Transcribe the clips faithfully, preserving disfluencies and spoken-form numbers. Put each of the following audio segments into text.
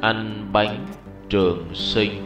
ăn bánh trường sinh.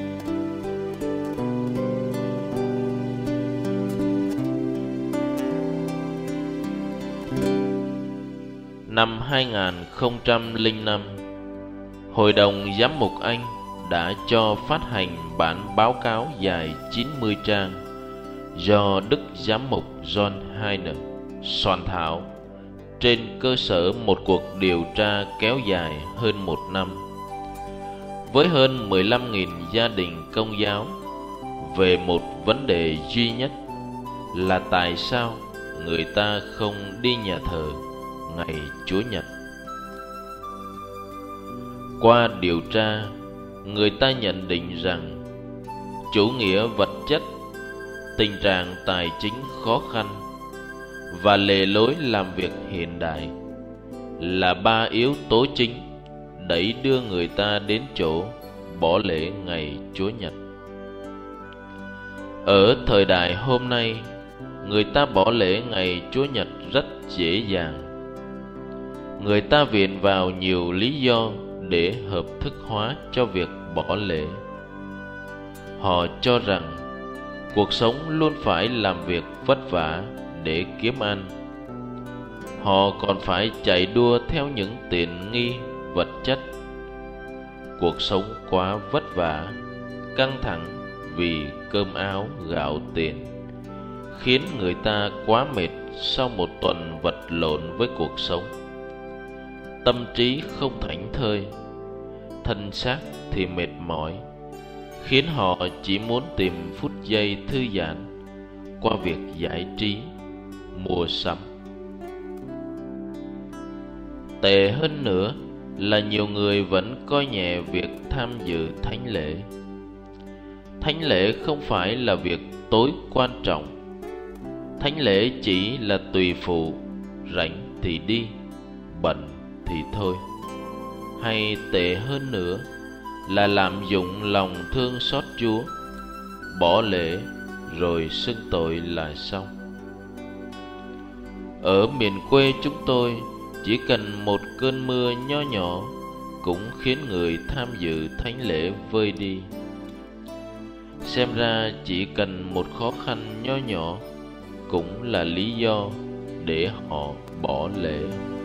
Năm hai nghìn không trăm lẻ năm, Hội đồng Giám mục Anh đã cho phát hành bản báo cáo dài chín mươi trang do Đức Giám mục John Heiner soạn thảo trên cơ sở một cuộc điều tra kéo dài hơn một năm với hơn mười lăm nghìn gia đình Công giáo về một vấn đề duy nhất là tại sao người ta không đi nhà thờ ngày Chúa Nhật. Qua điều tra, người ta nhận định rằng chủ nghĩa vật chất, tình trạng tài chính khó khăn và lề lối làm việc hiện đại là ba yếu tố chính đẩy đưa người ta đến chỗ bỏ lễ ngày Chúa Nhật. Ở thời đại hôm nay, người ta bỏ lễ ngày Chúa Nhật rất dễ dàng. Người ta viện vào nhiều lý do để hợp thức hóa cho việc bỏ lễ. Họ cho rằng cuộc sống luôn phải làm việc vất vả để kiếm ăn. Họ còn phải chạy đua theo những tiện nghi vật chất. Cuộc sống quá vất vả, căng thẳng vì cơm áo gạo tiền, khiến người ta quá mệt sau một tuần vật lộn với cuộc sống. Tâm trí không thảnh thơi, thân xác thì mệt mỏi, khiến họ chỉ muốn tìm phút giây thư giãn qua việc giải trí, mua sắm. Tệ hơn nữa là nhiều người vẫn coi nhẹ việc tham dự thánh lễ. Thánh lễ không phải là việc tối quan trọng. Thánh lễ chỉ là tùy phụ, rảnh thì đi, bận thì thôi. Hay tệ hơn nữa là lạm dụng lòng thương xót Chúa, bỏ lễ rồi xưng tội là xong. Ở miền quê chúng tôi, chỉ cần một cơn mưa nho nhỏ cũng khiến người tham dự thánh lễ vơi đi. Xem ra chỉ cần một khó khăn nho nhỏ cũng là lý do để họ bỏ lễ.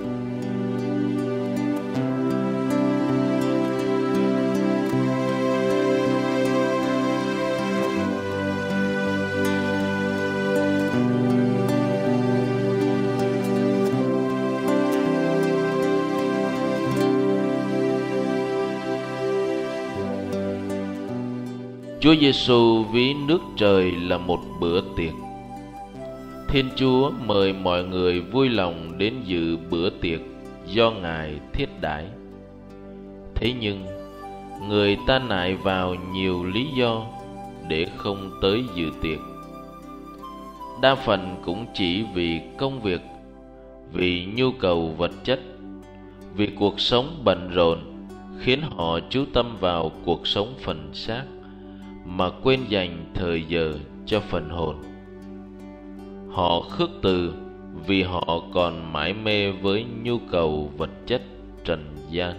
Chúa Giêsu ví nước trời là một bữa tiệc. Thiên Chúa mời mọi người vui lòng đến dự bữa tiệc do Ngài thiết đãi. Thế nhưng, người ta nại vào nhiều lý do để không tới dự tiệc. Đa phần cũng chỉ vì công việc, vì nhu cầu vật chất, vì cuộc sống bận rộn khiến họ chú tâm vào cuộc sống phần xác mà quên dành thời giờ cho phần hồn. Họ khước từ vì họ còn mải mê với nhu cầu vật chất trần gian.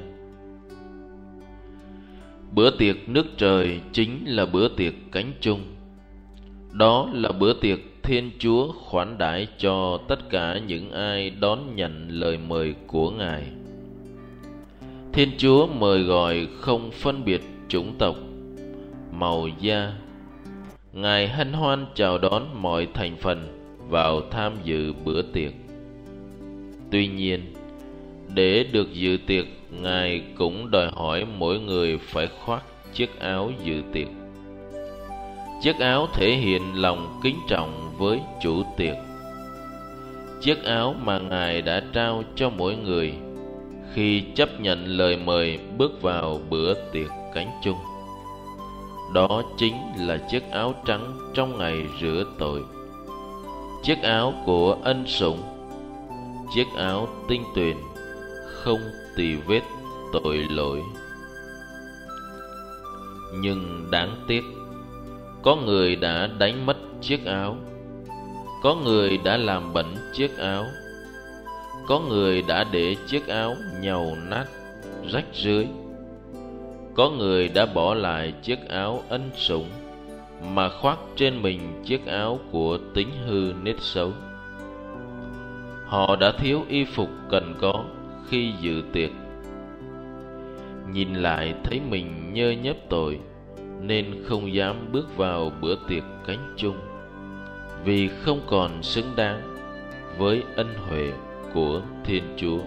Bữa tiệc nước trời chính là bữa tiệc cánh chung. Đó là bữa tiệc Thiên Chúa khoản đãi cho tất cả những ai đón nhận lời mời của Ngài. Thiên Chúa mời gọi không phân biệt chủng tộc, màu da. Ngài hân hoan chào đón mọi thành phần vào tham dự bữa tiệc. Tuy nhiên, để dự dự tiệc, Ngài cũng đòi hỏi mỗi người phải khoác chiếc áo dự tiệc. Chiếc áo thể hiện lòng kính trọng với chủ tiệc. Chiếc áo mà Ngài đã trao cho mỗi người khi chấp nhận lời mời bước vào bữa tiệc cánh chung. Đó chính là chiếc áo trắng trong ngày rửa tội, chiếc áo của ân sủng, chiếc áo tinh tuyền, không tì vết tội lỗi. Nhưng đáng tiếc, có người đã đánh mất chiếc áo, có người đã làm bẩn chiếc áo, có người đã để chiếc áo nhàu nát, rách rưới, có người đã bỏ lại chiếc áo ân sủng mà khoác trên mình chiếc áo của tính hư nết xấu. Họ đã thiếu y phục cần có khi dự tiệc. Nhìn lại thấy mình nhơ nhớp tội, nên không dám bước vào bữa tiệc cánh chung, vì không còn xứng đáng với ân huệ của Thiên Chúa.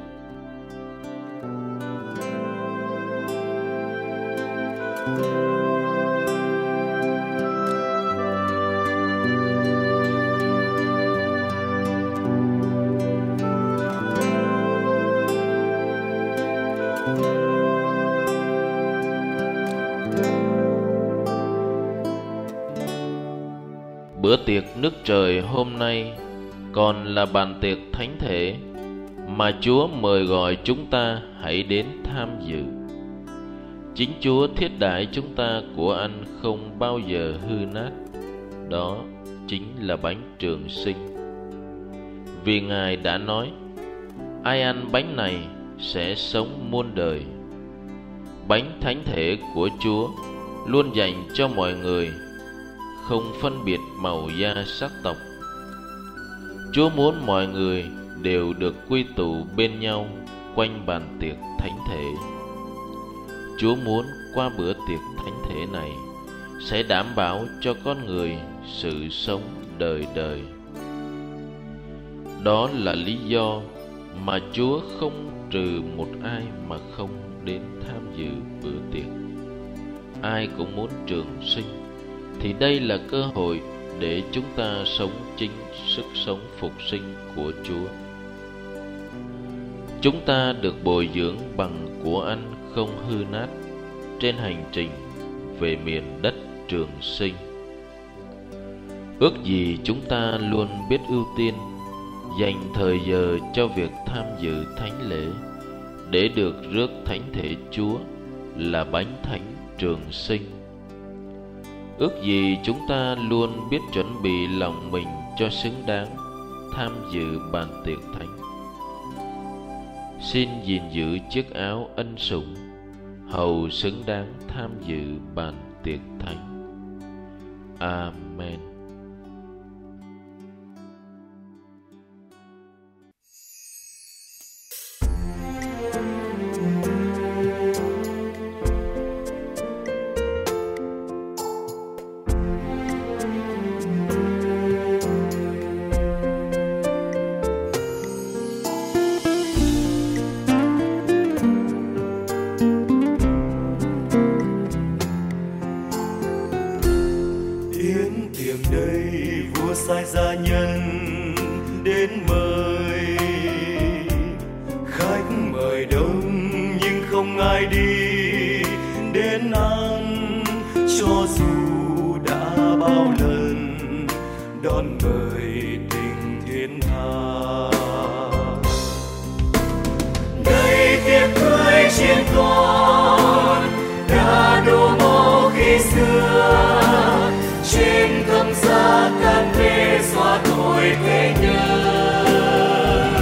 Bữa tiệc nước trời hôm nay còn là bàn tiệc thánh thể mà Chúa mời gọi chúng ta hãy đến tham dự. Chính Chúa thiết đãi chúng ta của ăn không bao giờ hư nát, đó chính là bánh trường sinh. Vì Ngài đã nói, ai ăn bánh này sẽ sống muôn đời. Bánh thánh thể của Chúa luôn dành cho mọi người, không phân biệt màu da sắc tộc. Chúa muốn mọi người đều được quy tụ bên nhau quanh bàn tiệc thánh thể. Chúa muốn qua bữa tiệc thánh thể này sẽ đảm bảo cho con người sự sống đời đời. Đó là lý do mà Chúa không trừ một ai mà không đến tham dự bữa tiệc. Ai cũng muốn trường sinh, thì đây là cơ hội để chúng ta sống chính sức sống phục sinh của Chúa. Chúng ta được bồi dưỡng bằng của ăn không hư nát trên hành trình về miền đất trường sinh. Ước gì chúng ta luôn biết ưu tiên dành thời giờ cho việc tham dự thánh lễ, để được rước thánh thể Chúa là bánh thánh trường sinh. Ước gì chúng ta luôn biết chuẩn bị lòng mình cho xứng đáng tham dự bàn tiệc thánh. Xin gìn giữ chiếc áo ân sủng, hầu xứng đáng tham dự bàn tiệc thánh. Amen. sai gia nhân đến mời, khách mời đông nhưng không ai đi đến ăn, cho dù đã bao lần đón mời tình thiên tha. Đây tiệc cưới trên con đã đổ mồ khi xưa, trên thâm giá can về xóa tội thế nhân.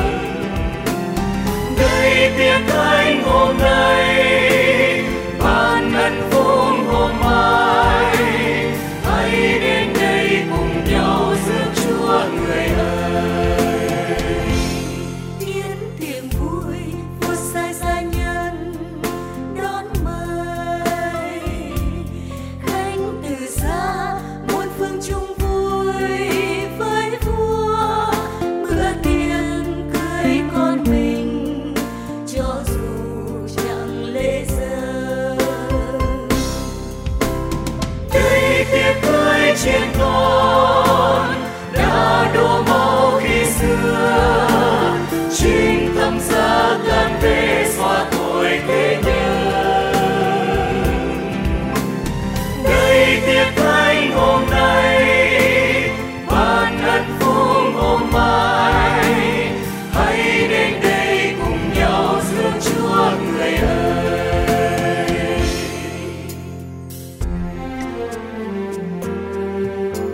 Đây tiệc anh hôm nay, ban ân phúc hôm mai, hãy đến đây cùng nhau rước Chúa người ơi. Yến tiệc vui phút sai gia nhân đón mời, khách từ xa muôn phương chung vui với vua. Bữa tiệc cưới con mình cho dù chẳng lễ giờ. Đây tiệc cưới trên con đã đổ mồ khi xưa, chính thâm giá can về xóa tội thế nhân. Đây tiệc anh hôm nay, ban ân phúc hôm mai, hãy đến đây cùng nhau rước Chúa người ơi.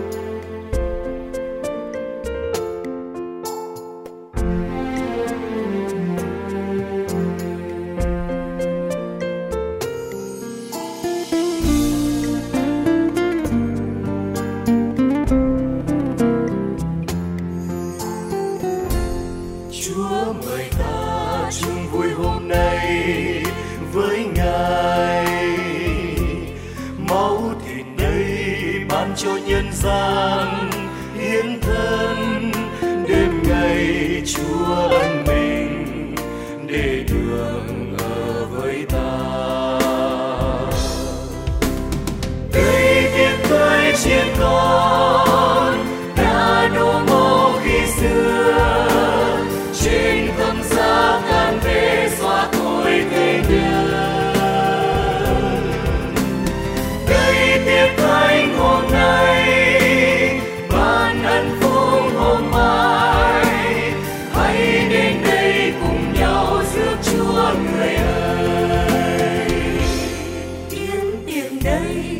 cho nhân gian hiến thân, đêm ngày Chúa ân mình để đường ở với ta. Cây tiệc tới chiên con đã đổ mồ khi xưa, trên thập giá can về xóa tội thế nhân. Cây tiệc thánh hôm nay ban ân phúc hôm mai, hãy đến đây cùng nhau rước Chúa người ơi. Yến tiệc đây